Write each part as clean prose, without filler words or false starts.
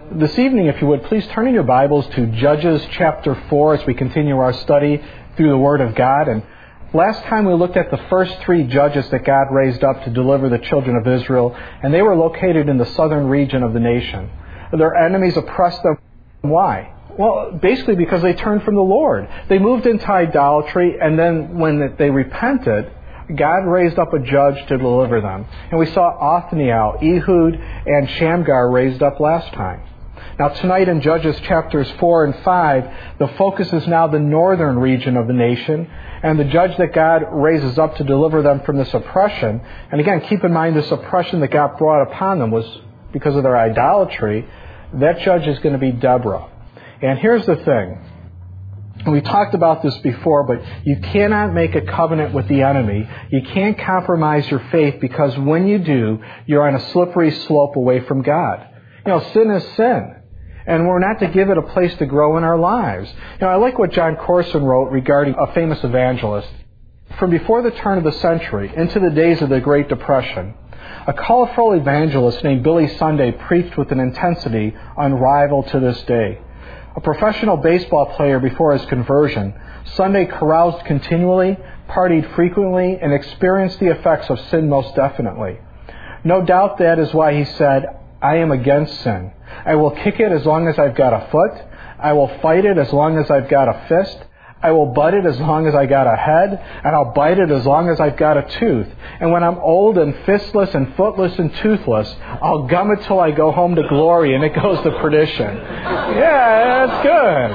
This evening, if you would, please turn in your Bibles to Judges chapter 4 as we continue our study through the Word of God. And last time we looked at the first three judges that God raised up to deliver the children of Israel, and they were located in the southern region of the nation. Their enemies oppressed them. Why? Well, basically because they turned from the Lord. They moved into idolatry, and then when they repented, God raised up a judge to deliver them. And we saw Othniel, Ehud, and Shamgar raised up last time. Now tonight in Judges chapters 4 and 5, the focus is now the northern region of the nation, and the judge that God raises up to deliver them from this oppression. And again, keep in mind this oppression that God brought upon them was because of their idolatry. That judge is going to be Deborah. And here's the thing. We talked about this before, but you cannot make a covenant with the enemy. You can't compromise your faith, because when you do, you're on a slippery slope away from God. Sin is sin, and we're not to give it a place to grow in our lives. I like what John Corson wrote regarding a famous evangelist. From before the turn of the century into the days of the Great Depression, a colorful evangelist named Billy Sunday preached with an intensity unrivaled to this day. A professional baseball player before his conversion, Sunday caroused continually, partied frequently, and experienced the effects of sin most definitely. No doubt that is why he said, "I am against sin. I will kick it as long as I've got a foot. I will fight it as long as I've got a fist. I will butt it as long as I got a head, and I'll bite it as long as I've got a tooth. And when I'm old and fistless and footless and toothless, I'll gum it till I go home to glory, and it goes to perdition." Yeah, that's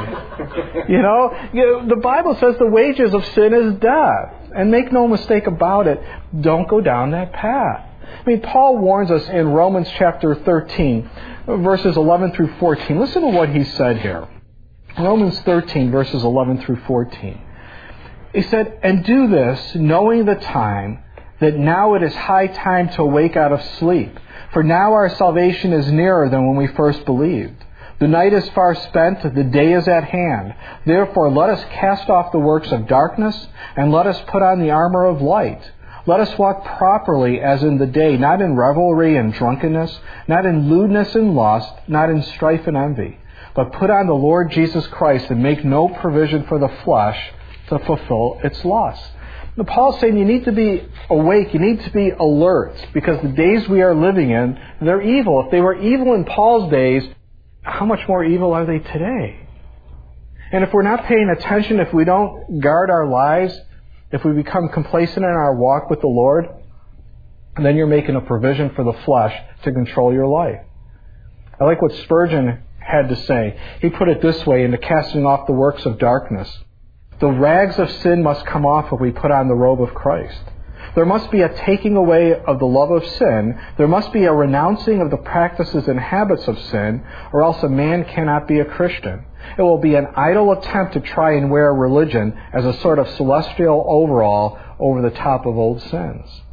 good. The Bible says the wages of sin is death. And make no mistake about it, don't go down that path. Paul warns us in Romans chapter 13, verses 11 through 14. Listen to what he said here. Romans 13, verses 11 through 14. He said, "And do this, knowing the time, that now it is high time to awake out of sleep. For now our salvation is nearer than when we first believed. The night is far spent, the day is at hand. Therefore let us cast off the works of darkness, and let us put on the armor of light. Let us walk properly as in the day, not in revelry and drunkenness, not in lewdness and lust, not in strife and envy. But put on the Lord Jesus Christ and make no provision for the flesh to fulfill its lusts." Now, Paul's saying you need to be awake, you need to be alert, because the days we are living in, they're evil. If they were evil in Paul's days, how much more evil are they today? And if we're not paying attention, if we don't guard our lives, if we become complacent in our walk with the Lord, then you're making a provision for the flesh to control your life. I like what Spurgeon had to say. He put it this way into casting off the works of darkness. "The rags of sin must come off if we put on the robe of Christ. There must be a taking away of the love of sin. There must be a renouncing of the practices and habits of sin, or else a man cannot be a Christian. It will be an idle attempt to try and wear religion as a sort of celestial overall over the top of old sins."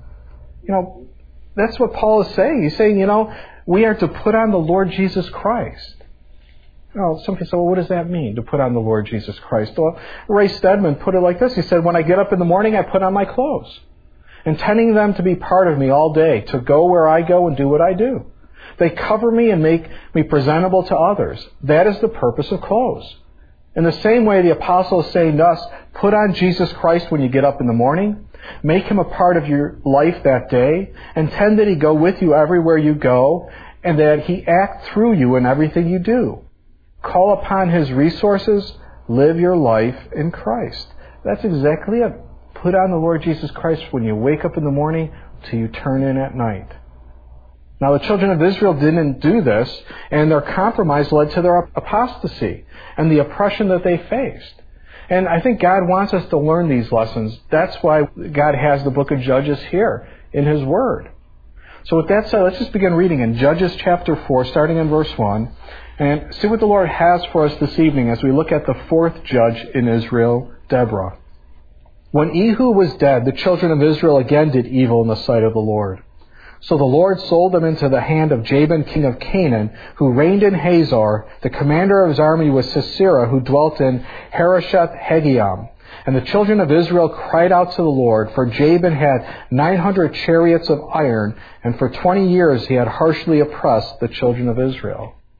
That's what Paul is saying. He's saying, we are to put on the Lord Jesus Christ. Some people say, well, what does that mean, to put on the Lord Jesus Christ? Well, Ray Stedman put it like this. He said, "When I get up in the morning, I put on my clothes, intending them to be part of me all day, to go where I go and do what I do. They cover me and make me presentable to others. That is the purpose of clothes." In the same way, the apostle is saying to us, put on Jesus Christ when you get up in the morning. Make him a part of your life that day. Intend that he go with you everywhere you go, and that he act through you in everything you do. Call upon his resources. Live your life in Christ. That's exactly it. Put on the Lord Jesus Christ when you wake up in the morning till you turn in at night. Now, the children of Israel didn't do this, and their compromise led to their apostasy and the oppression that they faced. And I think God wants us to learn these lessons. That's why God has the book of Judges here in his Word. So with that said, let's just begin reading in Judges chapter 4, starting in verse 1, and see what the Lord has for us this evening as we look at the fourth judge in Israel, Deborah. "When Ehud was dead, the children of Israel again did evil in the sight of the Lord. So the Lord sold them into the hand of Jabin, king of Canaan, who reigned in Hazor. The commander of his army was Sisera, who dwelt in Harosheth Hagoyim. And the children of Israel cried out to the Lord, for Jabin had 900 chariots of iron, and for 20 years he had harshly oppressed the children of Israel.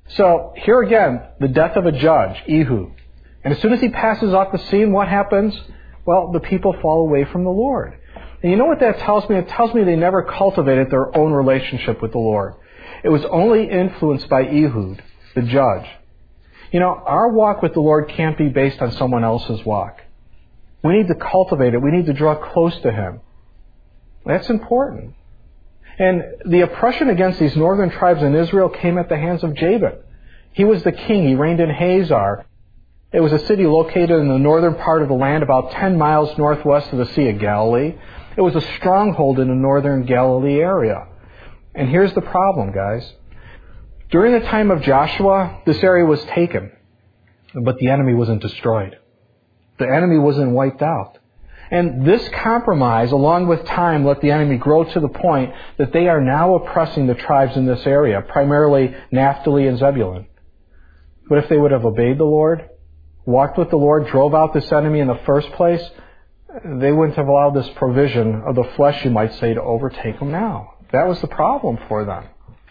So here again, the death of a judge, Ehud. And as soon as he passes off the scene, what happens? Well, the people fall away from the Lord. And you know what that tells me? It tells me they never cultivated their own relationship with the Lord. It was only influenced by Ehud, the judge. You know, our walk with the Lord can't be based on someone else's walk. We need to cultivate it. We need to draw close to Him. That's important. And the oppression against these northern tribes in Israel came at the hands of Jabin. He was the king. He reigned in Hazor. It was a city located in the northern part of the land, about 10 miles northwest of the Sea of Galilee. It was a stronghold in the northern Galilee area. And here's the problem, guys. During the time of Joshua, this area was taken, but the enemy wasn't destroyed. The enemy wasn't wiped out. And this compromise, along with time, let the enemy grow to the point that they are now oppressing the tribes in this area, primarily Naphtali and Zebulun. But if they would have obeyed the Lord, walked with the Lord, drove out this enemy in the first place, they wouldn't have allowed this provision of the flesh, you might say, to overtake them now. That was the problem for them.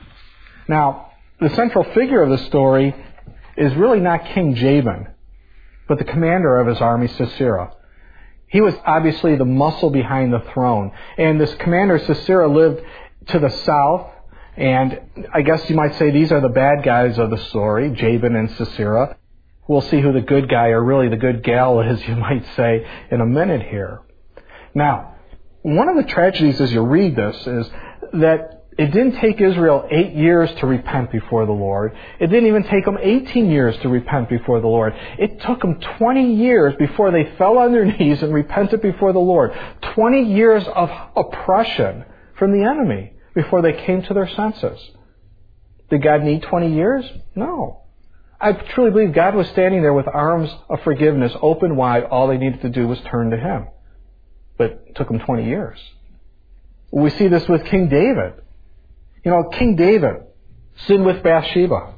Now, the central figure of the story is really not King Jabin, but the commander of his army, Sisera. He was obviously the muscle behind the throne. And this commander, Sisera, lived to the south. And I guess you might say these are the bad guys of the story, Jabin and Sisera. We'll see who the good guy, or really the good gal is, you might say, in a minute here. Now, one of the tragedies as you read this is that it didn't take Israel 8 years to repent before the Lord. It didn't even take them 18 years to repent before the Lord. It took them 20 years before they fell on their knees and repented before the Lord. 20 years of oppression from the enemy before they came to their senses. Did God need 20 years? No. I truly believe God was standing there with arms of forgiveness open wide. All they needed to do was turn to Him. But it took them 20 years. We see this with King David. You know, King David sinned with Bathsheba.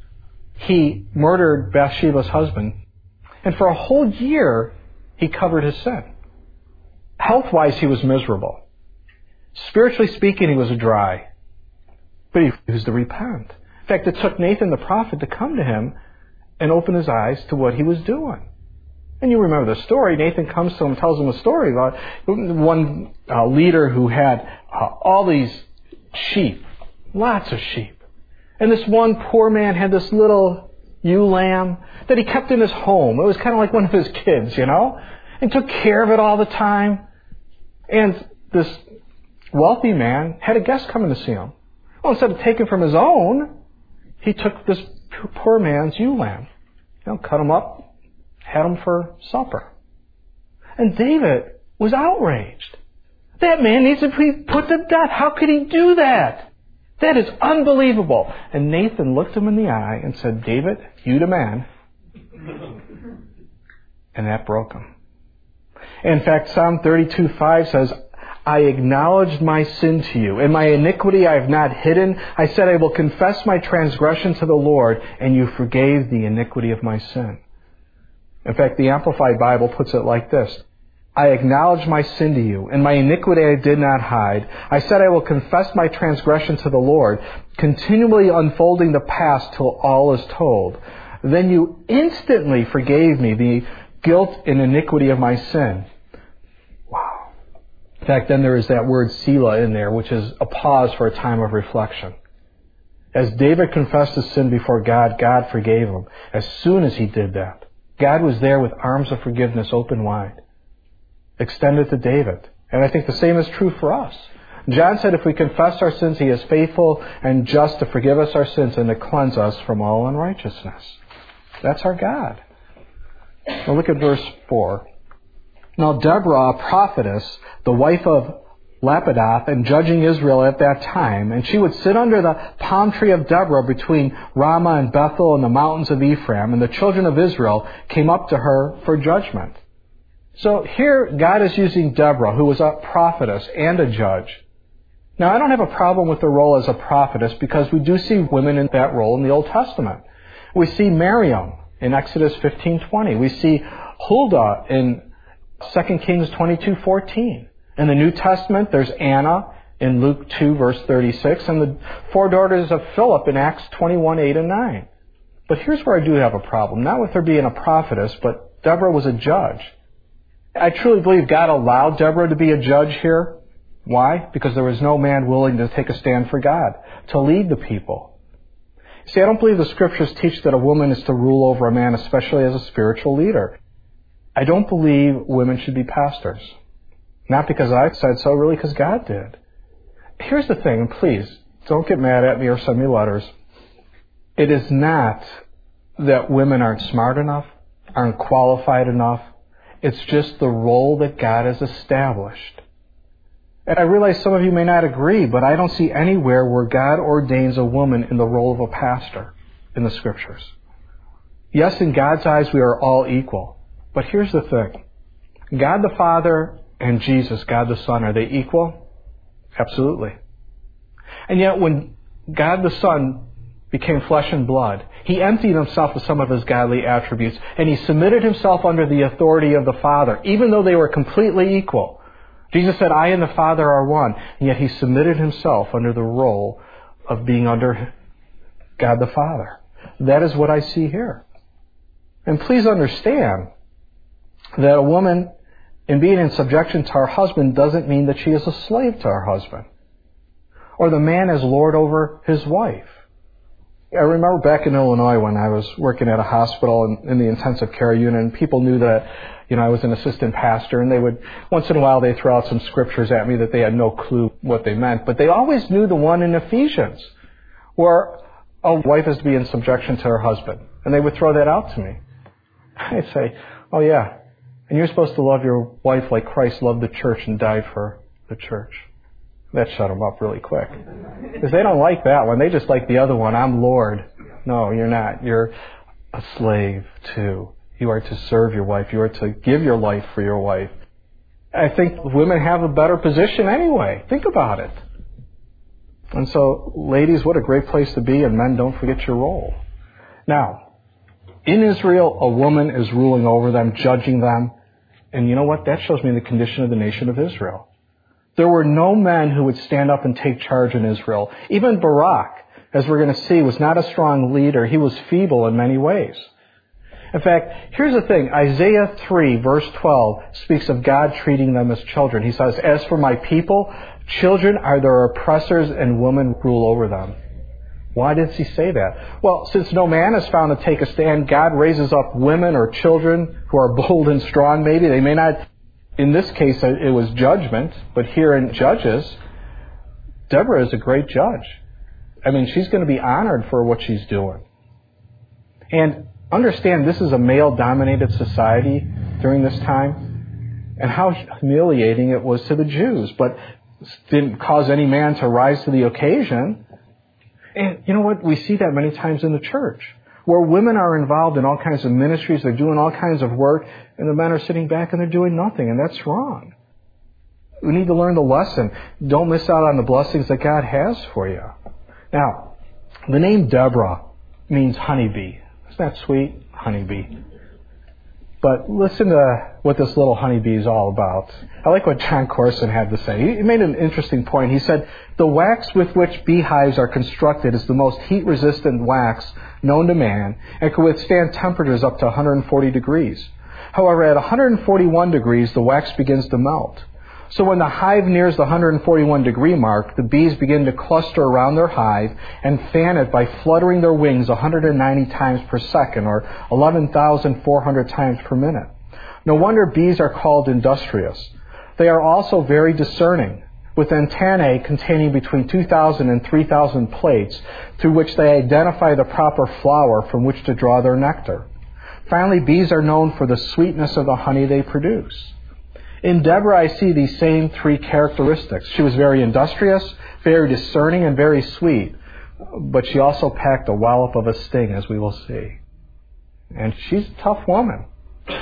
He murdered Bathsheba's husband. And for a whole year, he covered his sin. Health-wise, he was miserable. Spiritually speaking, he was dry. But he refused to repent. In fact, it took Nathan the prophet to come to him and open his eyes to what he was doing. And you remember the story. Nathan comes to him and tells him a story about one leader who had all these sheep. Lots of sheep. And this one poor man had this little ewe lamb that he kept in his home. It was kind of like one of his kids, you know, and took care of it all the time. And this wealthy man had a guest coming to see him. Well, instead of taking from his own, he took this poor man's ewe lamb, cut him up, had him for supper. And David was outraged. That man needs to be put to death. How could he do that? That is unbelievable. And Nathan looked him in the eye and said, David, you the man. And that broke him. In fact, Psalm 32:5 says, I acknowledged my sin to you, and my iniquity I have not hidden. I said, I will confess my transgression to the Lord, and you forgave the iniquity of my sin. In fact, the Amplified Bible puts it like this. I acknowledge my sin to you, and my iniquity I did not hide. I said I will confess my transgression to the Lord, continually unfolding the past till all is told. Then you instantly forgave me the guilt and iniquity of my sin. Wow. In fact, then there is that word Selah in there, which is a pause for a time of reflection. As David confessed his sin before God, God forgave him. As soon as he did that, God was there with arms of forgiveness open wide, extended to David. And I think the same is true for us. John said if we confess our sins, He is faithful and just to forgive us our sins and to cleanse us from all unrighteousness. That's our God. Now look at verse 4. Now Deborah, a prophetess, the wife of Lapidoth, and judging Israel at that time, and she would sit under the palm tree of Deborah between Ramah and Bethel and the mountains of Ephraim, and the children of Israel came up to her for judgment. So here God is using Deborah, who was a prophetess and a judge. Now I don't have a problem with the role as a prophetess because we do see women in that role in the Old Testament. We see Miriam in Exodus 15:20. We see Huldah in 2 Kings 22:14. In the New Testament, there's Anna in Luke 2, verse 36, and the 4 daughters of Philip in Acts 21, 8 and 9. But here's where I do have a problem. Not with her being a prophetess, but Deborah was a judge. I truly believe God allowed Deborah to be a judge here. Why? Because there was no man willing to take a stand for God, to lead the people. See, I don't believe the Scriptures teach that a woman is to rule over a man, especially as a spiritual leader. I don't believe women should be pastors. Not because I said so, really because God did. Here's the thing, and please, don't get mad at me or send me letters. It is not that women aren't smart enough, aren't qualified enough. It's just the role that God has established. And I realize some of you may not agree, but I don't see anywhere where God ordains a woman in the role of a pastor in the Scriptures. Yes, in God's eyes we are all equal. But here's the thing. God the Father and Jesus, God the Son, are they equal? Absolutely. And yet when God the Son became flesh and blood, He emptied Himself of some of His godly attributes, and He submitted Himself under the authority of the Father, even though they were completely equal. Jesus said, I and the Father are one, and yet He submitted Himself under the role of being under God the Father. That is what I see here. And please understand that a woman, in being in subjection to her husband, doesn't mean that she is a slave to her husband, or the man is lord over his wife. I remember back in Illinois when I was working at a hospital in the intensive care unit, and people knew that, I was an assistant pastor, and they would, once in a while, they throw out some scriptures at me that they had no clue what they meant, but they always knew the one in Ephesians, where a wife is to be in subjection to her husband. And they would throw that out to me. I'd say, oh yeah, and you're supposed to love your wife like Christ loved the church and died for the church. That shut them up really quick. Because they don't like that one. They just like the other one. I'm Lord. No, you're not. You're a slave too. You are to serve your wife. You are to give your life for your wife. I think women have a better position anyway. Think about it. And so, ladies, what a great place to be, and men, don't forget your role. Now, in Israel, a woman is ruling over them, judging them. And you know what? That shows me the condition of the nation of Israel. There were no men who would stand up and take charge in Israel. Even Barak, as we're going to see, was not a strong leader. He was feeble in many ways. In fact, here's the thing. Isaiah 3, verse 12, speaks of God treating them as children. He says, as for my people, children are their oppressors and women rule over them. Why did he say that? Well, since no man is found to take a stand, God raises up women or children who are bold and strong maybe. They may not, in this case, it was judgment, but here in Judges, Deborah is a great judge. I mean, she's going to be honored for what she's doing. And understand, this is a male-dominated society during this time, and how humiliating it was to the Jews, but didn't cause any man to rise to the occasion. And you know what? We see that many times in the church, where women are involved in all kinds of ministries, they're doing all kinds of work, and the men are sitting back and they're doing nothing, and that's wrong. We need to learn the lesson. Don't miss out on the blessings that God has for you. Now, the name Deborah means honeybee. Isn't that sweet? Honeybee. But listen to what this little honeybee is all about. I like what John Corson had to say. He made an interesting point. He said, the wax with which beehives are constructed is the most heat-resistant wax known to man and can withstand temperatures up to 140 degrees. However, at 141 degrees, the wax begins to melt. So when the hive nears the 141 degree mark, the bees begin to cluster around their hive and fan it by fluttering their wings 190 times per second, or 11,400 times per minute. No wonder bees are called industrious. They are also very discerning, with antennae containing between 2,000 and 3,000 plates through which they identify the proper flower from which to draw their nectar. Finally, bees are known for the sweetness of the honey they produce. In Deborah, I see these same three characteristics. She was very industrious, very discerning, and very sweet. But she also packed a wallop of a sting, as we will see. And she's a tough woman.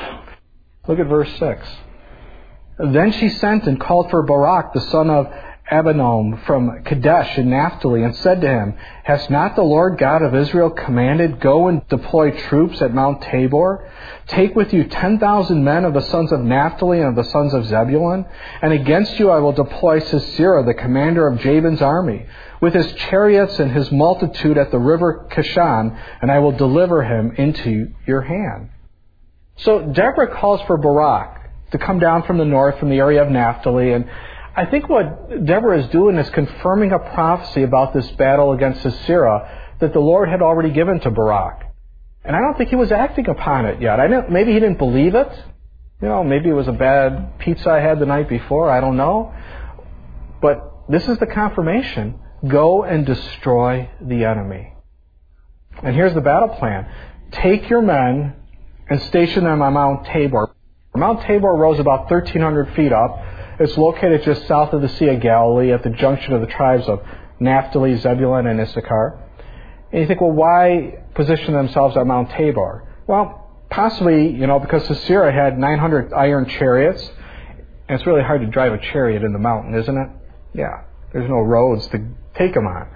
Look at verse 6. Then she sent and called for Barak, the son of Abinom from Kadesh in Naphtali and said to him, Has not the Lord God of Israel commanded, Go and deploy troops at Mount Tabor? Take with you 10,000 men of the sons of Naphtali and of the sons of Zebulun, and against you I will deploy Sisera, the commander of Jabin's army, with his chariots and his multitude at the river Kishon, and I will deliver him into your hand. So Deborah calls for Barak to come down from the north, from the area of Naphtali, and I think what Deborah is doing is confirming a prophecy about this battle against Sisera that the Lord had already given to Barak. And I don't think he was acting upon it yet. Maybe he didn't believe it. Maybe it was a bad pizza I had the night before. I don't know. But this is the confirmation. Go and destroy the enemy. And here's the battle plan. Take your men and station them on Mount Tabor. Mount Tabor rose about 1,300 feet up. It's located just south of the Sea of Galilee at the junction of the tribes of Naphtali, Zebulun, and Issachar. And you think, well, why position themselves at Mount Tabor? Well, possibly, because Sisera had 900 iron chariots, and it's really hard to drive a chariot in the mountain, isn't it? Yeah, there's no roads to take them on.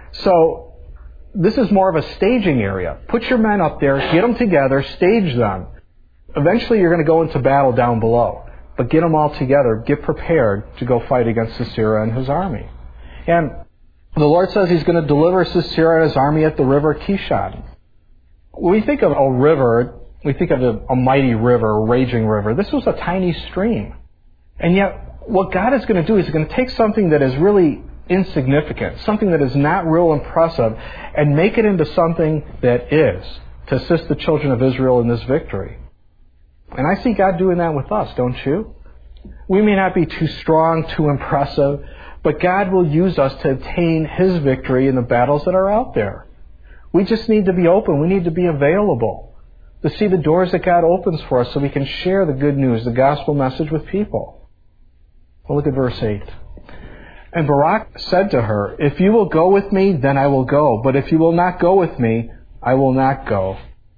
So this is more of a staging area. Put your men up there, get them together, stage them. Eventually you're going to go into battle down below. But get them all together, get prepared to go fight against Sisera and his army. And the Lord says He's going to deliver Sisera and his army at the river Kishon. When we think of a river, we think of a mighty river, a raging river. This was a tiny stream. And yet, what God is going to do is He's going to take something that is really insignificant, something that is not real impressive, and make it into something that is, to assist the children of Israel in this victory. And I see God doing that with us, don't you? We may not be too strong, too impressive, but God will use us to attain His victory in the battles that are out there. We just need to be open. We need to be available to see the doors that God opens for us so we can share the good news, the gospel message with people. Well, look at verse 8. And Barak said to her, If you will go with me, then I will go. But if you will not go with me, I will not go.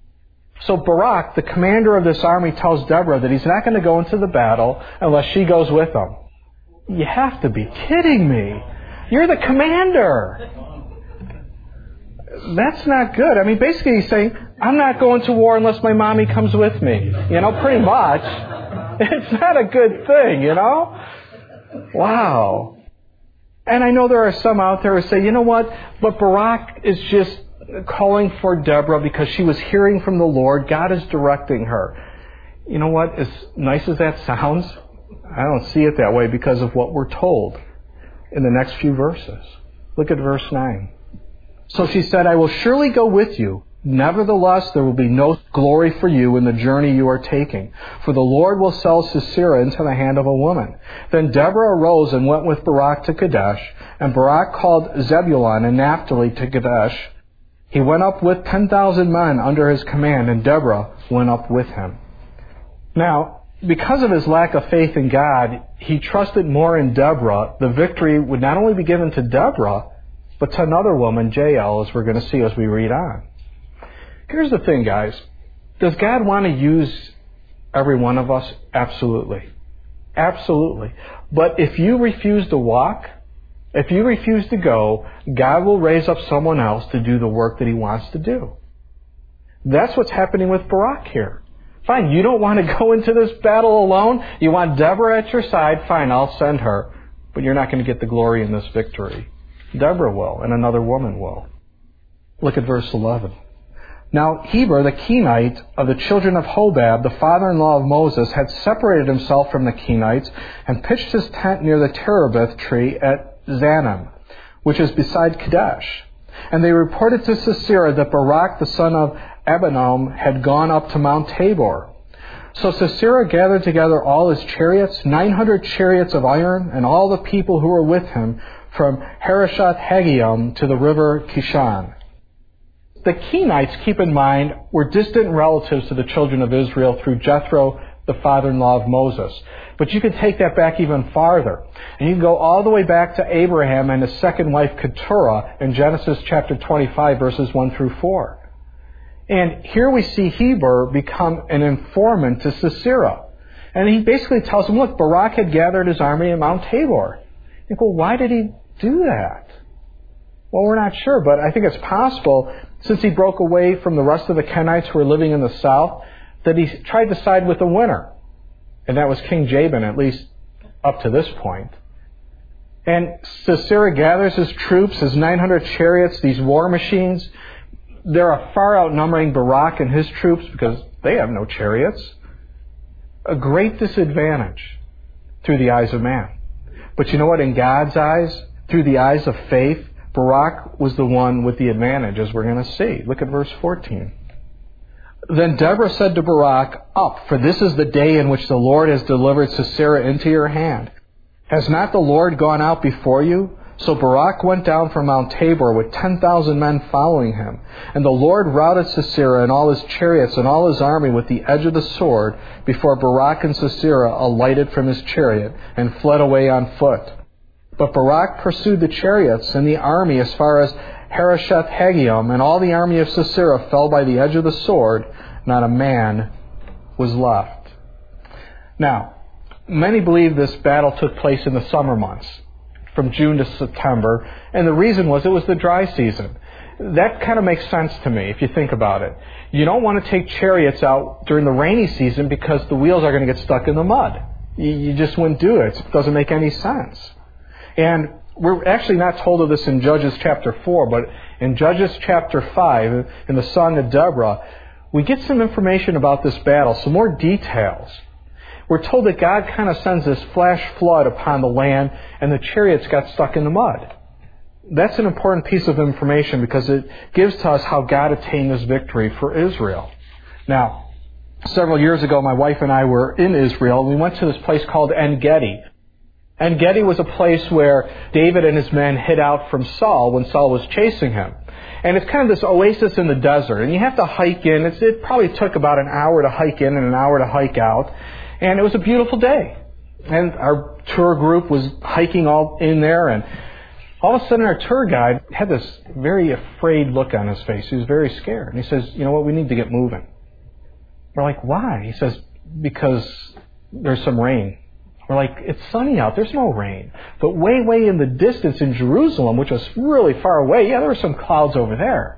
So Barak, the commander of this army, tells Deborah that he's not going to go into the battle unless she goes with him. You have to be kidding me. You're the commander. That's not good. I mean, basically he's saying, I'm not going to war unless my mommy comes with me. Pretty much. It's not a good thing, Wow. And I know there are some out there who say, you know what? But Barak is just calling for Deborah because she was hearing from the Lord. God is directing her. You know what? As nice as that sounds, I don't see it that way because of what we're told in the next few verses. Look at verse 9. So she said, I will surely go with you. Nevertheless, there will be no glory for you in the journey you are taking, for the Lord will sell Sisera into the hand of a woman. Then Deborah arose and went with Barak to Kadesh, and Barak called Zebulun and Naphtali to Kadesh. He went up with 10,000 men under his command, and Deborah went up with him. Now, because of his lack of faith in God, he trusted more in Deborah. The victory would not only be given to Deborah, but to another woman, Jael, as we're going to see as we read on. Here's the thing, guys. Does God want to use every one of us? Absolutely. Absolutely. But if you refuse to walk, if you refuse to go, God will raise up someone else to do the work that He wants to do. That's what's happening with Barak here. Fine, you don't want to go into this battle alone. You want Deborah at your side. Fine, I'll send her. But you're not going to get the glory in this victory. Deborah will, and another woman will. Look at verse 11. Now Heber, the Kenite of the children of Hobab, the father-in-law of Moses, had separated himself from the Kenites and pitched his tent near the terebinth tree at Zanim, which is beside Kadesh. And they reported to Sisera that Barak, the son of Abinom, had gone up to Mount Tabor. So Sisera gathered together all his chariots, 900 chariots of iron, and all the people who were with him from Harosheth Hagoyim to the river Kishon. The Kenites, keep in mind, were distant relatives to the children of Israel through Jethro, the father-in-law of Moses. But you can take that back even farther. And you can go all the way back to Abraham and his second wife Keturah in Genesis chapter 25, verses 1 through 4. And here we see Heber become an informant to Sisera. And he basically tells him, look, Barak had gathered his army at Mount Tabor. think, well, why did he do that? Well, we're not sure, but I think it's possible, since he broke away from the rest of the Kenites who were living in the south, that he tried to side with the winner. And that was King Jabin, at least up to this point. And Sisera gathers his troops, his 900 chariots, these war machines. They're far outnumbering Barak and his troops because they have no chariots. A great disadvantage through the eyes of man. But you know what? In God's eyes, through the eyes of faith, Barak was the one with the advantage, as we're going to see. Look at verse 14. Then Deborah said to Barak, "Up, for this is the day in which the Lord has delivered Sisera into your hand. Has not the Lord gone out before you?" So Barak went down from Mount Tabor with 10,000 men following him. And the Lord routed Sisera and all his chariots and all his army with the edge of the sword before Barak and Sisera alighted from his chariot and fled away on foot. But Barak pursued the chariots and the army as far as Harosheth Hagoyim, and all the army of Sisera fell by the edge of the sword. Not a man was left. Now, many believe this battle took place in the summer months, from June to September, and the reason was it was the dry season. That kind of makes sense to me if you think about it. You don't want to take chariots out during the rainy season because the wheels are going to get stuck in the mud. You just wouldn't do it. It doesn't make any sense. And we're actually not told of this in Judges chapter 4, but in Judges chapter 5, in the Song of Deborah, we get some information about this battle, some more details. We're told that God kind of sends this flash flood upon the land, and the chariots got stuck in the mud. That's an important piece of information because it gives to us how God attained this victory for Israel. Now, several years ago, my wife and I were in Israel, and we went to this place called En-Gedi. En-Gedi was a place where David and his men hid out from Saul when Saul was chasing him. And it's kind of this oasis in the desert, and you have to hike in. It probably took about an hour to hike in and an hour to hike out. And it was a beautiful day. And our tour group was hiking all in there, and all of a sudden our tour guide had this very afraid look on his face. He was very scared. And he says, "You know what, we need to get moving." We're like, "Why?" He says, "Because there's some rain." We're like, "It's sunny out. There's no rain." But way, way in the distance in Jerusalem, which was really far away, there were some clouds over there.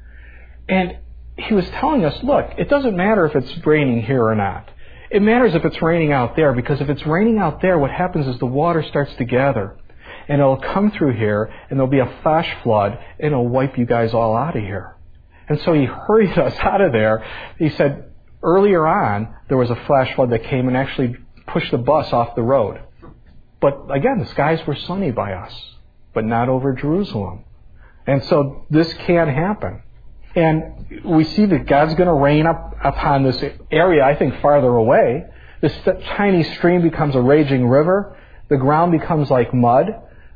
And he was telling us, look, it doesn't matter if it's raining here or not. It matters if it's raining out there, because if it's raining out there, what happens is the water starts to gather. And it'll come through here, and there'll be a flash flood, and it'll wipe you guys all out of here. And so he hurried us out of there. He said earlier on, there was a flash flood that came and actually pushed the bus off the road. But again, the skies were sunny by us, but not over Jerusalem. And so this can happen. And we see that God's going to rain up upon this area, I think, farther away. This tiny stream becomes a raging river. The ground becomes like mud.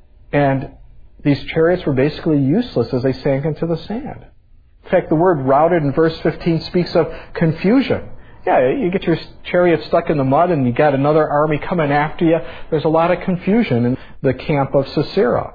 And these chariots were basically useless as they sank into the sand. In fact, the word routed in verse 15 speaks of confusion. Yeah, you get your chariot stuck in the mud and you got another army coming after you. There's a lot of confusion in the camp of Sisera.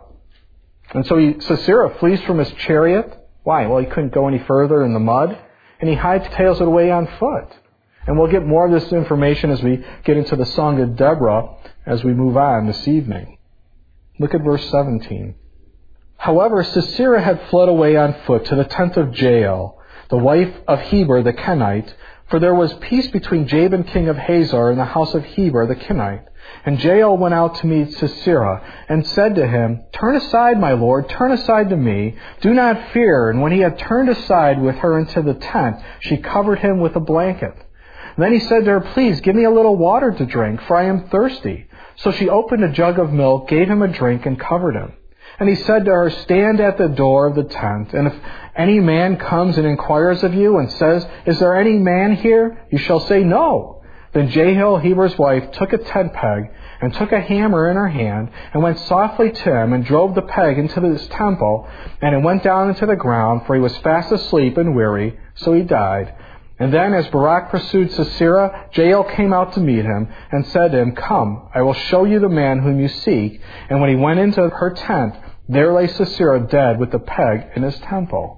And so Sisera flees from his chariot. Why? Well, he couldn't go any further in the mud. And he hightails it away on foot. And we'll get more of this information as we get into the Song of Deborah as we move on this evening. Look at verse 17. However, Sisera had fled away on foot to the tent of Jael, the wife of Heber the Kenite, for there was peace between Jabin king of Hazor and the house of Heber the Kenite. And Jael went out to meet Sisera, and said to him, "Turn aside, my lord, turn aside to me. Do not fear." And when he had turned aside with her into the tent, she covered him with a blanket. Then he said to her, "Please, give me a little water to drink, for I am thirsty." So she opened a jug of milk, gave him a drink, and covered him. And he said to her, "Stand at the door of the tent, and if any man comes and inquires of you and says, 'Is there any man here?' you shall say, 'No.'" Then Jael, Heber's wife, took a tent peg and took a hammer in her hand and went softly to him and drove the peg into his temple, and it went down into the ground, for he was fast asleep and weary, so he died. And then, as Barak pursued Sisera, Jael came out to meet him and said to him, "Come, I will show you the man whom you seek." And when he went into her tent, there lay Sisera dead with the peg in his temple.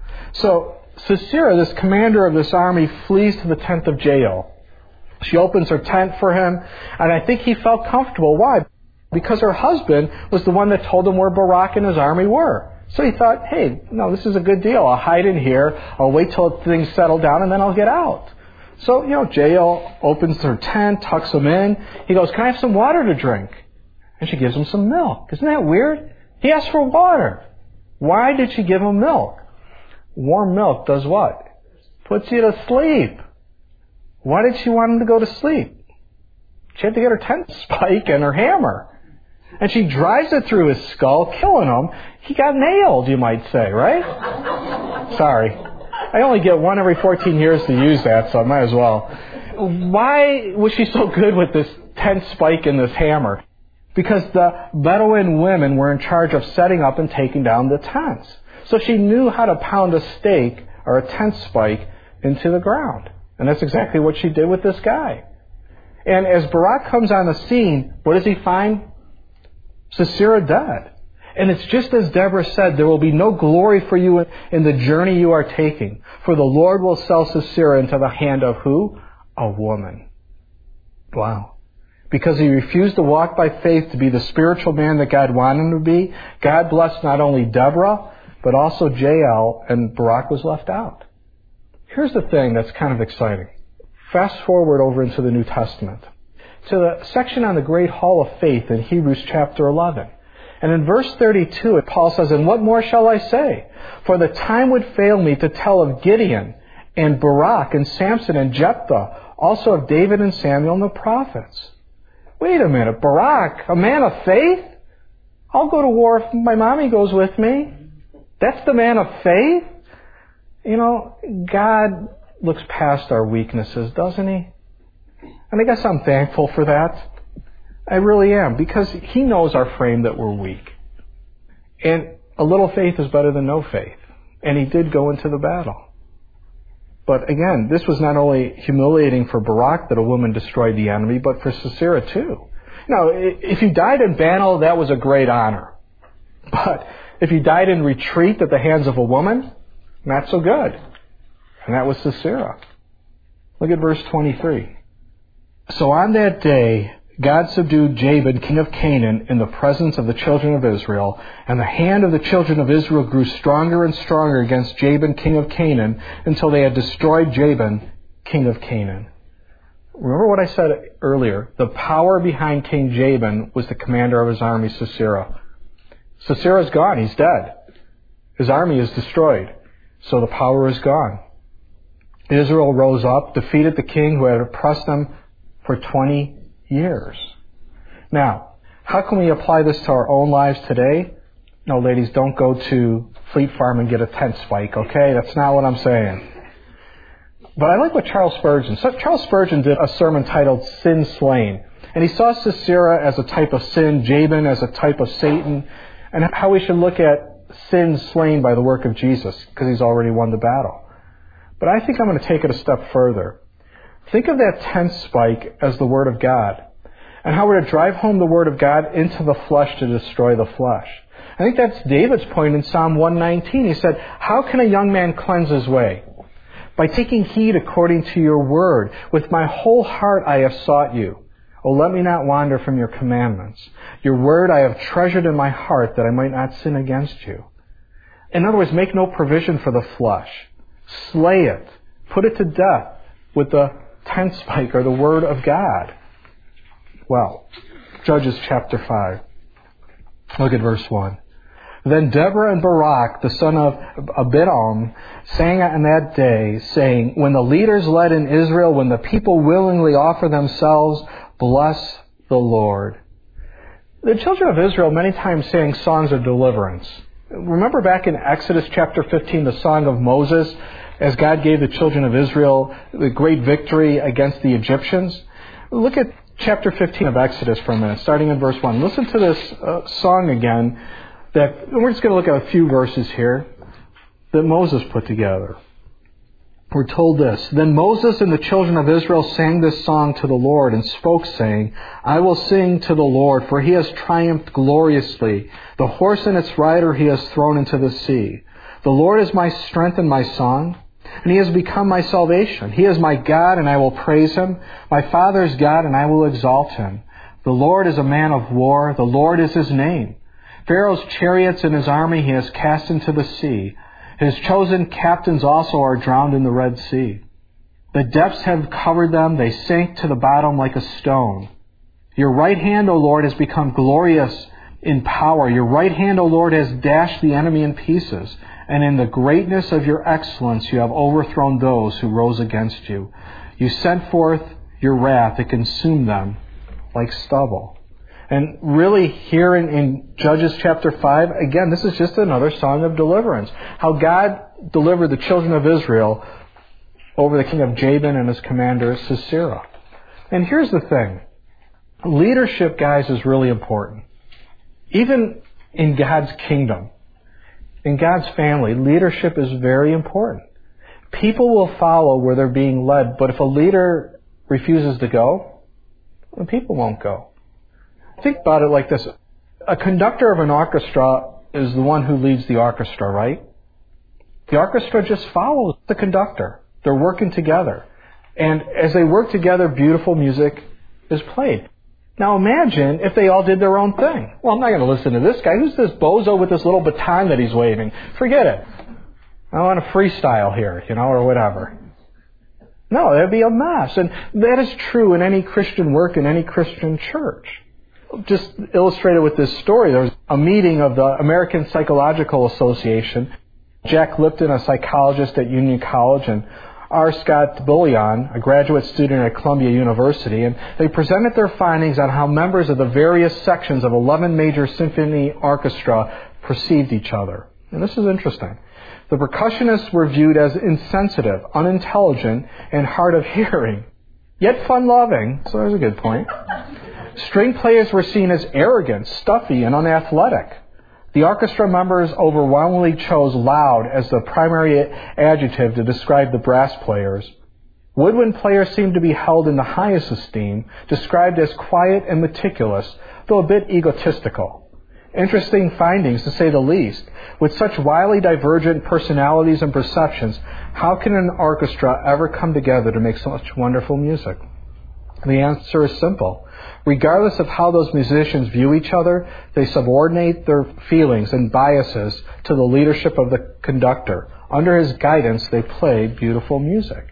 So Sisera, this commander of this army, flees to the tent of Jael. She opens her tent for him, and I think he felt comfortable. Why? because her husband was the one that told him where Barak and his army were. So he thought, hey, no, this is a good deal. I'll hide in here. I'll wait till things settle down, and then I'll get out. So, Jael opens her tent, tucks him in. He goes, can I have some water to drink? And she gives him some milk. Isn't that weird? He asked for water. Why did she give him milk? Warm milk does what? Puts you to sleep. Why did she want him to go to sleep? She had to get her tent spike and her hammer. And she drives it through his skull, killing him. He got nailed, you might say, right? Sorry. I only get one every 14 years to use that, so I might as well. Why was she so good with this tent spike and this hammer? Because the Bedouin women were in charge of setting up and taking down the tents. So she knew how to pound a stake or a tent spike into the ground. And that's exactly what she did with this guy. And as Barak comes on the scene, what does he find? Sisera dead. And it's just as Deborah said, there will be no glory for you in the journey you are taking. For the Lord will sell Sisera into the hand of who? A woman. Wow. Because he refused to walk by faith to be the spiritual man that God wanted him to be, God blessed not only Deborah, but also Jael, and Barak was left out. Here's the thing that's kind of exciting. Fast forward over into the New Testament, to the section on the Great Hall of Faith in Hebrews chapter 11. And in verse 32, Paul says, and what more shall I say? For the time would fail me to tell of Gideon and Barak and Samson and Jephthah, also of David and Samuel and the prophets. Wait a minute, Barak, a man of faith? I'll go to war if my mommy goes with me. That's the man of faith? God looks past our weaknesses, doesn't He? And I guess I'm thankful for that. I really am, because He knows our frame that we're weak. And a little faith is better than no faith. And He did go into the battle. But again, this was not only humiliating for Barak that a woman destroyed the enemy, but for Sisera too. Now, if you died in battle, that was a great honor. But if you died in retreat at the hands of a woman, not so good. And that was Sisera. Look at verse 23. So on that day, God subdued Jabin, king of Canaan, in the presence of the children of Israel, and the hand of the children of Israel grew stronger and stronger against Jabin, king of Canaan, until they had destroyed Jabin, king of Canaan. Remember what I said earlier. The power behind King Jabin was the commander of his army, Sisera. Sisera's gone. He's dead. His army is destroyed. So the power is gone. Israel rose up, defeated the king who had oppressed them for 20 years. Now, how can we apply this to our own lives today? No, ladies, don't go to Fleet Farm and get a tent spike, okay? That's not what I'm saying. But I like what Charles Spurgeon said. Charles Spurgeon did a sermon titled Sin Slain. And he saw Sisera as a type of sin, Jabin as a type of Satan, and how we should look at sin slain by the work of Jesus, because He's already won the battle. But I think I'm going to take it a step further. Think of that tent spike as the Word of God, and how we're to drive home the Word of God into the flesh to destroy the flesh. I think that's David's point in Psalm 119. He said, how can a young man cleanse his way? By taking heed according to your word. With my whole heart I have sought you. Oh, let me not wander from your commandments. Your word I have treasured in my heart that I might not sin against you. In other words, make no provision for the flesh. Slay it. Put it to death with the tent spike or the word of God. Well, Judges chapter 5. Look at verse 1. Then Deborah and Barak, the son of Abinoam, sang on that day, saying, when the leaders led in Israel, when the people willingly offer themselves, bless the Lord. The children of Israel many times sang songs of deliverance. Remember back in Exodus chapter 15, the song of Moses, as God gave the children of Israel the great victory against the Egyptians? Look at chapter 15 of Exodus for a minute, starting in verse 1. Listen to this song again. We're just going to look at a few verses here that Moses put together. We're told this. Then Moses and the children of Israel sang this song to the Lord and spoke, saying, I will sing to the Lord, for He has triumphed gloriously. The horse and its rider He has thrown into the sea. The Lord is my strength and my song, and He has become my salvation. He is my God, and I will praise Him, my Father's God, and I will exalt Him. The Lord is a man of war. The Lord is his name. Pharaoh's chariots and his army he has cast into the sea. His chosen captains also are drowned in the Red Sea. The depths have covered them. They sank to the bottom like a stone. Your right hand, O Lord, has become glorious in power. Your right hand, O Lord, has dashed the enemy in pieces. And in the greatness of your excellence, you have overthrown those who rose against you. You sent forth your wrath to consume them like stubble. And really here in Judges chapter 5, again, this is just another song of deliverance. How God delivered the children of Israel over the king of Jabin and his commander Sisera. And here's the thing. Leadership, guys, is really important. Even in God's kingdom, in God's family, leadership is very important. People will follow where they're being led, but if a leader refuses to go, then people won't go. Think about it like this. A conductor of an orchestra is the one who leads the orchestra, right? The orchestra just follows the conductor. They're working together. And as they work together, beautiful music is played. Now imagine if they all did their own thing. Well, I'm not going to listen to this guy. Who's this bozo with this little baton that he's waving? Forget it. I want to freestyle here, or whatever. No, that'd be a mess. And that is true in any Christian work, in any Christian church. Just illustrated with this story, there was a meeting of the American Psychological Association. Jack Lipton, a psychologist at Union College, and R. Scott Bullion, a graduate student at Columbia University, and they presented their findings on how members of the various sections of 11 major symphony orchestra perceived each other. And this is interesting. The percussionists were viewed as insensitive, unintelligent, and hard of hearing, yet fun-loving, so there's a good point. String players were seen as arrogant, stuffy, and unathletic. The orchestra members overwhelmingly chose loud as the primary adjective to describe the brass players. Woodwind players seemed to be held in the highest esteem, described as quiet and meticulous, though a bit egotistical. Interesting findings, to say the least. With such wildly divergent personalities and perceptions, how can an orchestra ever come together to make such wonderful music? The answer is simple. Regardless of how those musicians view each other, they subordinate their feelings and biases to the leadership of the conductor. Under his guidance, they play beautiful music.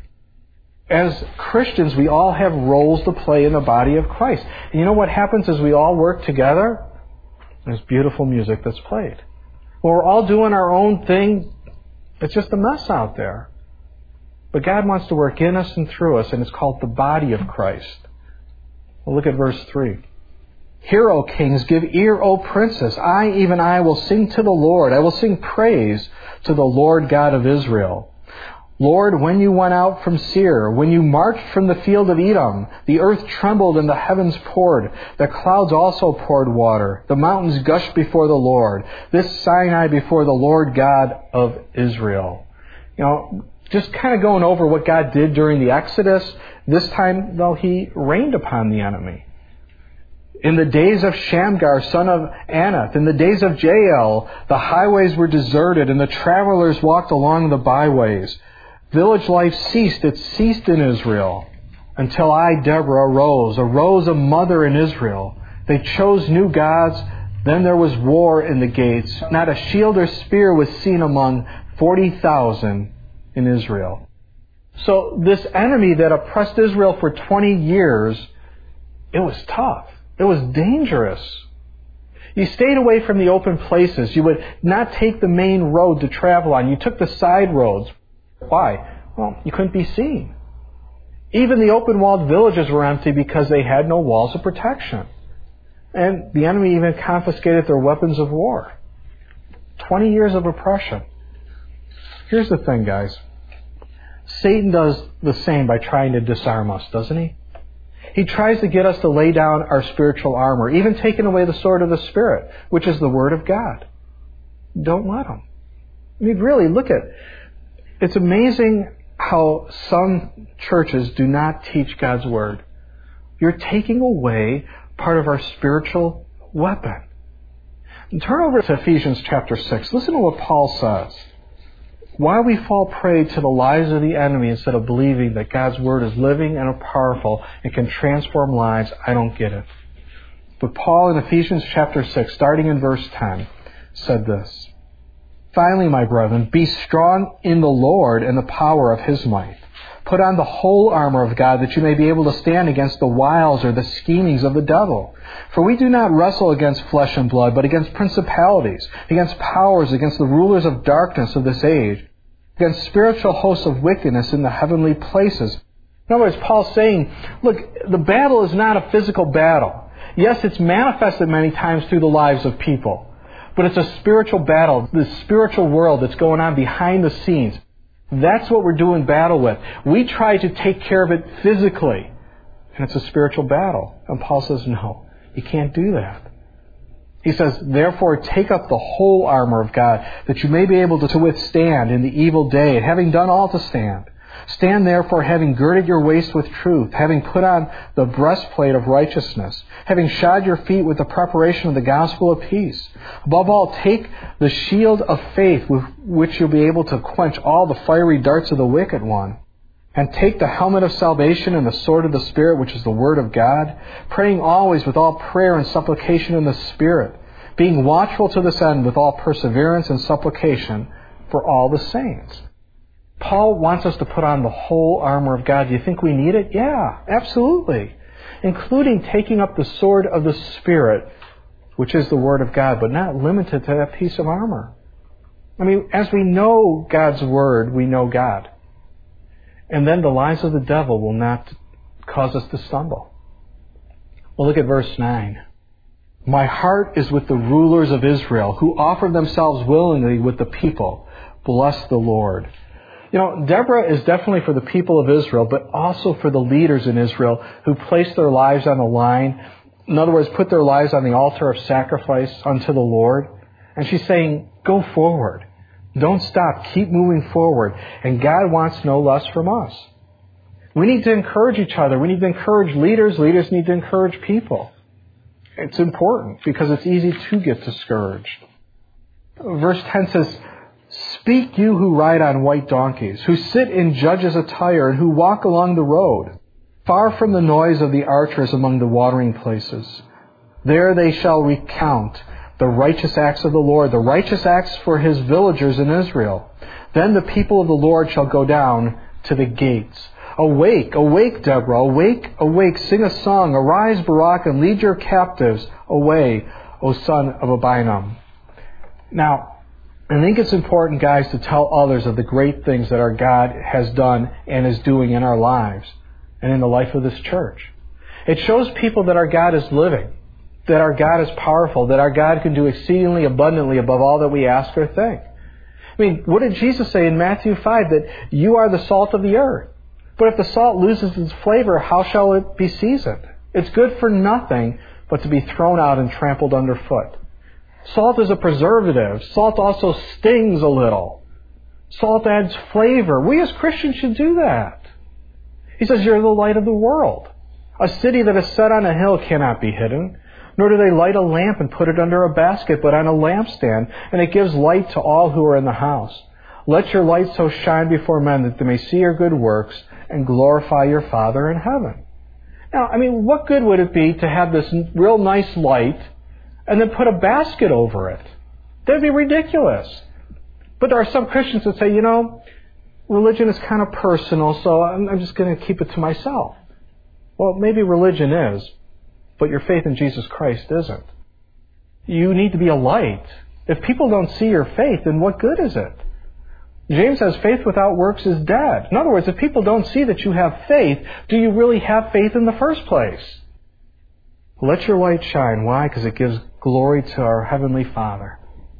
As Christians, we all have roles to play in the body of Christ. And you know what happens as we all work together? There's beautiful music that's played. When we're all doing our own thing, it's just a mess out there. But God wants to work in us and through us, and it's called the body of Christ. Well, look at verse 3. Hear, O kings, give ear, O princes. Even I will sing to the Lord. I will sing praise to the Lord God of Israel. Lord, when you went out from Seir, when you marched from the field of Edom, the earth trembled and the heavens poured. The clouds also poured water. The mountains gushed before the Lord. This Sinai before the Lord God of Israel. Just kind of going over what God did during the Exodus. This time, though, He rained upon the enemy. In the days of Shamgar, son of Anath, in the days of Jael, the highways were deserted and the travelers walked along the byways. Village life ceased. It ceased in Israel until I, Deborah, arose a mother in Israel. They chose new gods. Then there was war in the gates. Not a shield or spear was seen among 40,000 in Israel. So this enemy that oppressed Israel for 20 years, it was tough. It was dangerous. You stayed away from the open places. You would not take the main road to travel on. You took the side roads. Why? Well, you couldn't be seen. Even the open-walled villages were empty because they had no walls of protection. And the enemy even confiscated their weapons of war. 20 years of oppression. Here's the thing, guys. Satan does the same by trying to disarm us, doesn't he? He tries to get us to lay down our spiritual armor, even taking away the sword of the Spirit, which is the Word of God. Don't let him. Really, look at it. It's amazing how some churches do not teach God's Word. You're taking away part of our spiritual weapon. And turn over to Ephesians chapter 6. Listen to what Paul says. Why we fall prey to the lies of the enemy instead of believing that God's Word is living and powerful and can transform lives, I don't get it. But Paul in Ephesians chapter 6, starting in verse 10, said this, "Finally, my brethren, be strong in the Lord and the power of His might. Put on the whole armor of God that you may be able to stand against the wiles or the schemings of the devil. For we do not wrestle against flesh and blood, but against principalities, against powers, against the rulers of darkness of this age, against spiritual hosts of wickedness in the heavenly places." In other words, Paul's saying, look, the battle is not a physical battle. Yes, it's manifested many times through the lives of people, but it's a spiritual battle, the spiritual world that's going on behind the scenes. That's what we're doing battle with. We try to take care of it physically, and it's a spiritual battle. And Paul says, no, you can't do that. He says, "Therefore take up the whole armor of God, that you may be able to withstand in the evil day, and having done all to stand. Stand therefore, having girded your waist with truth, having put on the breastplate of righteousness, having shod your feet with the preparation of the gospel of peace. Above all, take the shield of faith with which you'll be able to quench all the fiery darts of the wicked one. And take the helmet of salvation and the sword of the Spirit, which is the Word of God, praying always with all prayer and supplication in the Spirit, being watchful to this end with all perseverance and supplication for all the saints." Paul wants us to put on the whole armor of God. Do you think we need it? Yeah, absolutely. Including taking up the sword of the Spirit, which is the Word of God, but not limited to that piece of armor. I mean, as we know God's Word, we know God. And then the lies of the devil will not cause us to stumble. Well, look at verse 9. "My heart is with the rulers of Israel, who offer themselves willingly with the people. Bless the Lord." You know, Deborah is definitely for the people of Israel, but also for the leaders in Israel who place their lives on the line. In other words, put their lives on the altar of sacrifice unto the Lord. And she's saying, go forward. Don't stop. Keep moving forward. And God wants no less from us. We need to encourage each other. We need to encourage leaders. Leaders need to encourage people. It's important because it's easy to get discouraged. Verse 10 says, "Speak, you who ride on white donkeys, who sit in judges' attire, and who walk along the road, far from the noise of the archers among the watering places. There they shall recount the righteous acts of the Lord, the righteous acts for His villagers in Israel. Then the people of the Lord shall go down to the gates. Awake, awake, Deborah, awake, awake, sing a song. Arise, Barak, and lead your captives away, O son of Abinum." Now, I think it's important, guys, to tell others of the great things that our God has done and is doing in our lives and in the life of this church. It shows people that our God is living, that our God is powerful, that our God can do exceedingly abundantly above all that we ask or think. I mean, what did Jesus say in Matthew 5? That you are the salt of the earth. But if the salt loses its flavor, how shall it be seasoned? It's good for nothing but to be thrown out and trampled underfoot. Salt is a preservative. Salt also stings a little. Salt adds flavor. We as Christians should do that. He says, you're the light of the world. A city that is set on a hill cannot be hidden, nor do they light a lamp and put it under a basket, but on a lampstand, and it gives light to all who are in the house. Let your light so shine before men that they may see your good works and glorify your Father in heaven. Now, I mean, what good would it be to have this real nice light and then put a basket over it? That'd be ridiculous. But there are some Christians that say, religion is kind of personal, so I'm just going to keep it to myself. Well, maybe religion is, but your faith in Jesus Christ isn't. You need to be a light. If people don't see your faith, then what good is it? James says faith without works is dead. In other words, if people don't see that you have faith, do you really have faith in the first place? Let your light shine. Why? Because it gives glory to our Heavenly Father.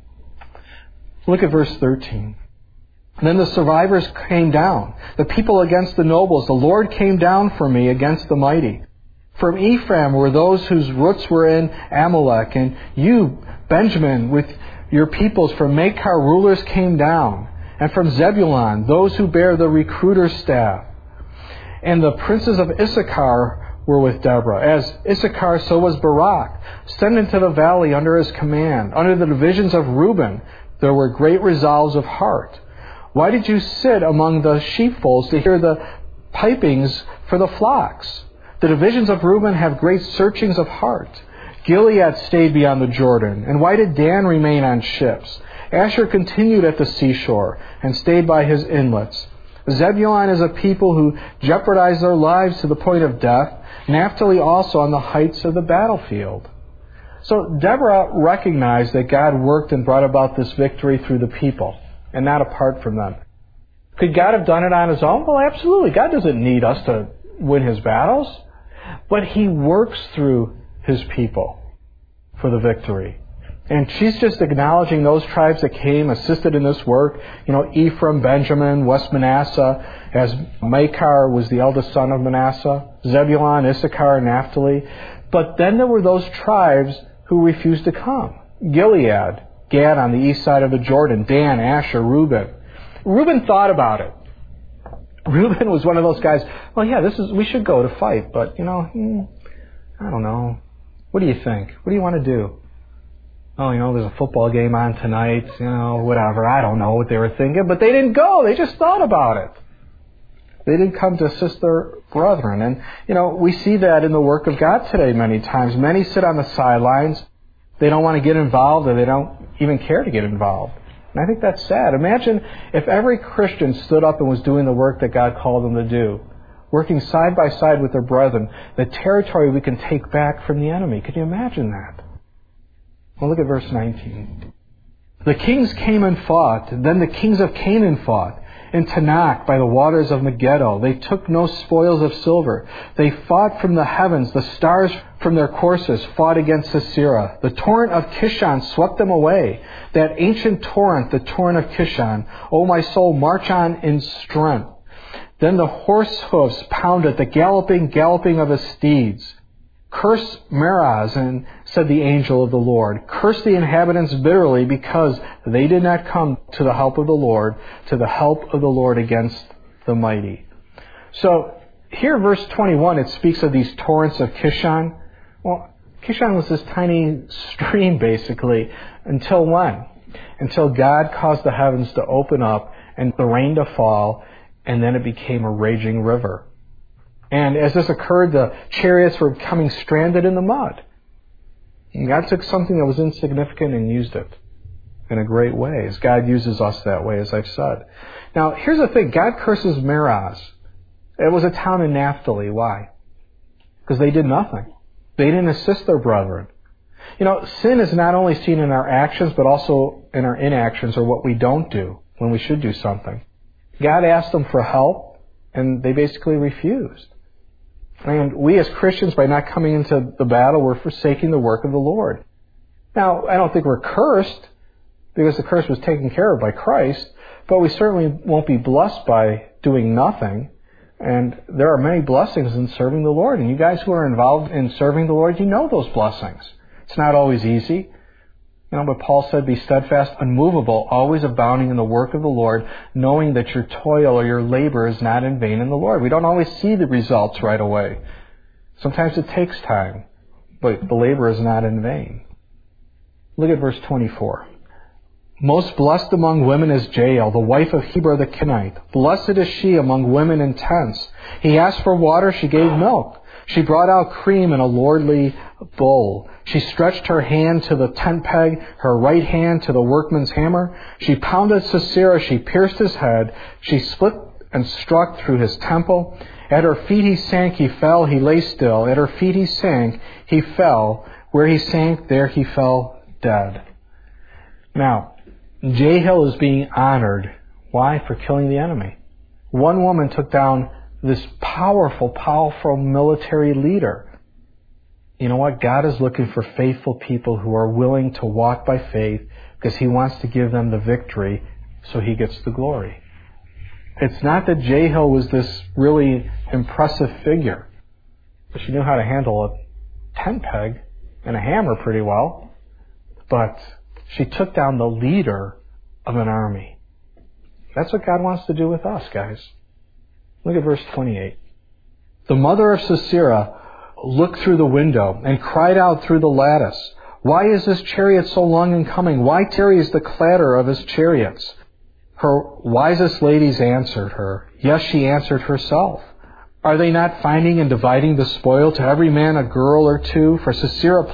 Look at verse 13. Then the survivors came down, the people against the nobles. The Lord came down for me against the mighty. From Ephraim were those whose roots were in Amalek, and you, Benjamin, with your peoples from Machar rulers came down, and from Zebulun those who bear the recruiter's staff. And the princes of Issachar were with Deborah. As Issachar, so was Barak, sent into the valley under his command. Under the divisions of Reuben, there were great resolves of heart. Why did you sit among the sheepfolds to hear the pipings for the flocks? The divisions of Reuben have great searchings of heart. Gilead stayed beyond the Jordan? And why did Dan remain on ships? Asher continued at the seashore and stayed by his inlets. Zebulun is a people who jeopardized their lives to the point of death. Naphtali also on the heights of the battlefield. So Deborah recognized that God worked and brought about this victory through the people and not apart from them. Could God have done it on His own? Well, absolutely. God doesn't need us to win His battles. But He works through His people for the victory. And she's just acknowledging those tribes that came, assisted in this work. Ephraim, Benjamin, West Manasseh, as Machir was the eldest son of Manasseh, Zebulun, Issachar, Naphtali. But then there were those tribes who refused to come. Gilead, Gad on the east side of the Jordan, Dan, Asher, Reuben. Reuben thought about it. Reuben was one of those guys, we should go to fight, but, I don't know. What do you think? What do you want to do? Oh, there's a football game on tonight, whatever. I don't know what they were thinking, but they didn't go. They just thought about it. They didn't come to assist their brethren. And, we see that in the work of God today many times. Many sit on the sidelines. They don't want to get involved, or they don't even care to get involved. And I think that's sad. Imagine if every Christian stood up and was doing the work that God called them to do, working side by side with their brethren, the territory we can take back from the enemy. Could you imagine that? Well, look at verse 19. The kings came and fought, and then the kings of Canaan fought. In Tanakh, by the waters of Megiddo, they took no spoils of silver. They fought from the heavens, the stars from their courses fought against Sisera. The torrent of Kishon swept them away. That ancient torrent, the torrent of Kishon. O my soul, march on in strength. Then the horse hoofs pounded, the galloping of his steeds. Curse Meroz, and said the angel of the Lord. Curse the inhabitants bitterly, because they did not come to the help of the Lord, to the help of the Lord against the mighty. So here, verse 21, it speaks of these torrents of Kishon. Well, Kishon was this tiny stream, basically, until when? Until God caused the heavens to open up and the rain to fall, and then it became a raging river. And as this occurred, the chariots were becoming stranded in the mud. And God took something that was insignificant and used it in a great way, as God uses us that way, as I've said. Now, here's the thing. God curses Meroz. It was a town in Naphtali. Why? Because they did nothing. They didn't assist their brethren. Sin is not only seen in our actions, but also in our inactions, or what we don't do when we should do something. God asked them for help, and they basically refused. And we as Christians, by not coming into the battle, we're forsaking the work of the Lord. Now, I don't think we're cursed, because the curse was taken care of by Christ, but we certainly won't be blessed by doing nothing. And there are many blessings in serving the Lord. And you guys who are involved in serving the Lord, you know those blessings. It's not always easy. But Paul said, be steadfast, unmovable, always abounding in the work of the Lord, knowing that your toil or your labor is not in vain in the Lord. We don't always see the results right away. Sometimes it takes time, but the labor is not in vain. Look at verse 24. Most blessed among women is Jael, the wife of Heber the Kenite. Blessed is she among women in tents. He asked for water, she gave milk. She brought out cream in a lordly bowl. She stretched her hand to the tent peg, her right hand to the workman's hammer. She pounded Sisera, she pierced his head. She split and struck through his temple. At her feet he sank, he fell, he lay still. At her feet he sank, he fell. Where he sank, there he fell dead. Now, Jael is being honored. Why? For killing the enemy. One woman took down this powerful military leader. You know what? God is looking for faithful people who are willing to walk by faith, because He wants to give them the victory so He gets the glory. It's not that Jael was this really impressive figure, but she knew how to handle a tent peg and a hammer pretty well. But she took down the leader of an army. That's what God wants to do with us, guys. Look at verse 28. The mother of Sisera looked through the window and cried out through the lattice, why is this chariot so long in coming? Why tarries the clatter of his chariots? Her wisest ladies answered her. Yes, she answered herself. Are they not finding and dividing the spoil, to every man a girl or two? For Sisera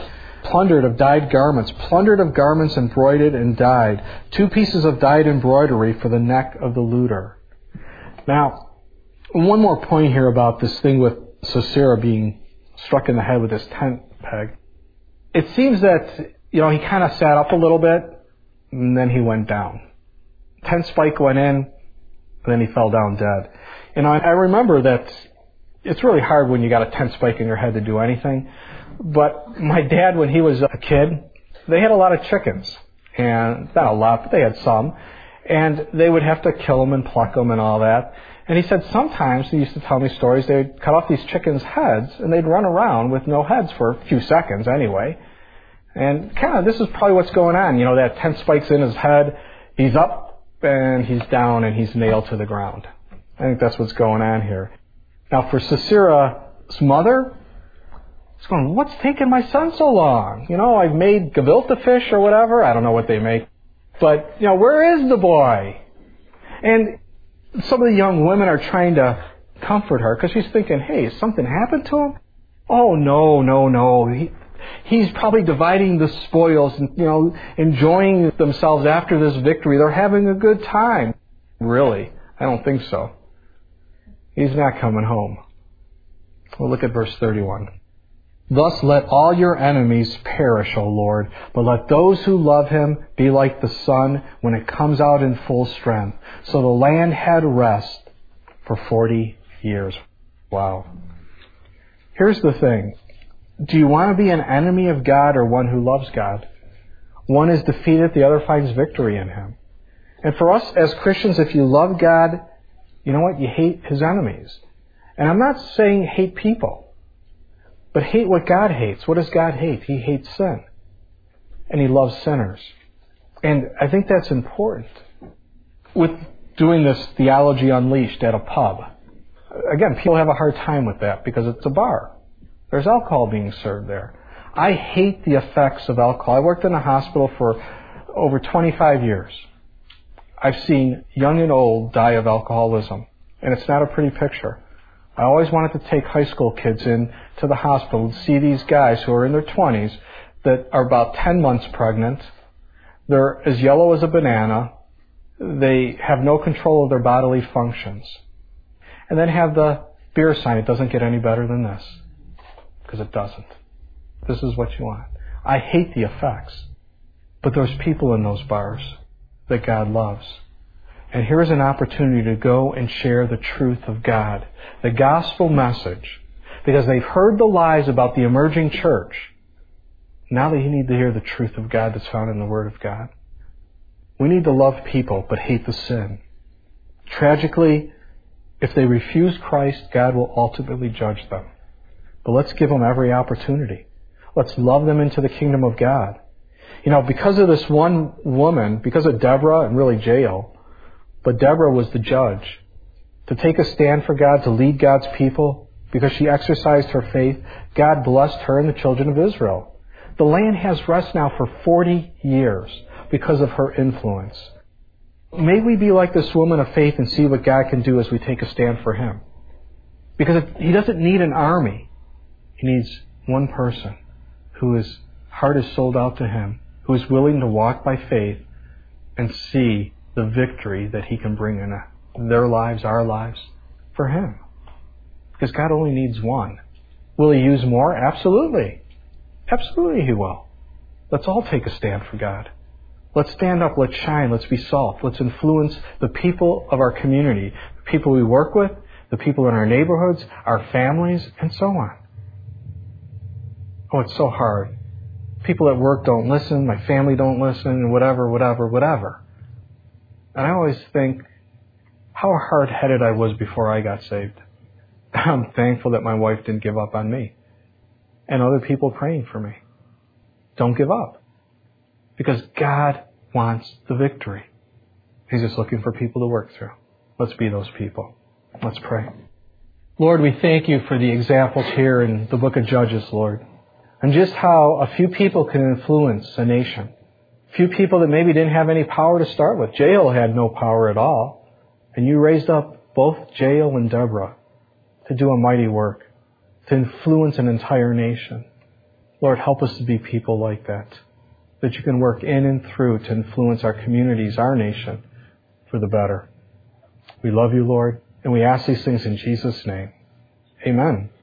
plundered of dyed garments, plundered of garments embroidered and dyed, 2 pieces of dyed embroidery for the neck of the looter. Now, one more point here about this thing with Sisera being struck in the head with his tent peg. It seems that, he kind of sat up a little bit, and then he went down. Tent spike went in, and then he fell down dead. I remember that it's really hard when you got a tent spike in your head to do anything. But my dad, when he was a kid, they had a lot of chickens. And not a lot, but they had some. And they would have to kill them and pluck them and all that. And he said sometimes, he used to tell me stories, they'd cut off these chickens' heads and they'd run around with no heads for a few seconds anyway. And kind of this is probably what's going on. That tent spike's in his head, he's up and he's down and he's nailed to the ground. I think that's what's going on here. Now for Sisera's mother, she's going, what's taking my son so long? I've made gefilte fish or whatever. I don't know what they make. But, where is the boy? And some of the young women are trying to comfort her because she's thinking, hey, has something happened to him? Oh, no. He's probably dividing the spoils and, enjoying themselves after this victory. They're having a good time. Really? I don't think so. He's not coming home. We'll look at verse 31. Thus let all your enemies perish, O Lord, but let those who love him be like the sun when it comes out in full strength. So the land had rest for 40 years. Wow. Here's the thing. Do you want to be an enemy of God or one who loves God? One is defeated, the other finds victory in him. And for us as Christians, if you love God, you know what? You hate his enemies. And I'm not saying hate people. But hate what God hates. What does God hate? He hates sin. And he loves sinners. And I think that's important. With doing this Theology Unleashed at a pub, again, people have a hard time with that because it's a bar. There's alcohol being served there. I hate the effects of alcohol. I worked in a hospital for over 25 years. I've seen young and old die of alcoholism. And it's not a pretty picture. I always wanted to take high school kids in to the hospital to see these guys who are in their 20s that are about 10 months pregnant. They're as yellow as a banana. They have no control of their bodily functions. And then have the beer sign. It doesn't get any better than this. Because it doesn't. This is what you want. I hate the effects. But there's people in those bars that God loves. And here's an opportunity to go and share the truth of God, the gospel message, because they've heard the lies about the emerging church. Now they need to hear the truth of God that's found in the Word of God. We need to love people but hate the sin. Tragically, if they refuse Christ, God will ultimately judge them. But let's give them every opportunity. Let's love them into the kingdom of God. Because of this one woman, because of Deborah and really Jael, but Deborah was the judge. To take a stand for God, to lead God's people, because she exercised her faith, God blessed her and the children of Israel. The land has rest now for 40 years because of her influence. May we be like this woman of faith and see what God can do as we take a stand for Him. Because He doesn't need an army. He needs one person whose heart is sold out to Him, who is willing to walk by faith and see the victory that He can bring in their lives, our lives, for Him. Because God only needs one. Will He use more? Absolutely. Absolutely He will. Let's all take a stand for God. Let's stand up, let's shine, let's be salt. Let's influence the people of our community, the people we work with, the people in our neighborhoods, our families, and so on. Oh, it's so hard. People at work don't listen, my family don't listen, and whatever. And I always think how hard-headed I was before I got saved. I'm thankful that my wife didn't give up on me. And other people praying for me. Don't give up. Because God wants the victory. He's just looking for people to work through. Let's be those people. Let's pray. Lord, we thank You for the examples here in the book of Judges, Lord. And just how a few people can influence a nation. Few people that maybe didn't have any power to start with. Jael had no power at all. And You raised up both Jael and Deborah to do a mighty work, to influence an entire nation. Lord, help us to be people like that you can work in and through to influence our communities, our nation, for the better. We love you, Lord, and we ask these things in Jesus' name. Amen.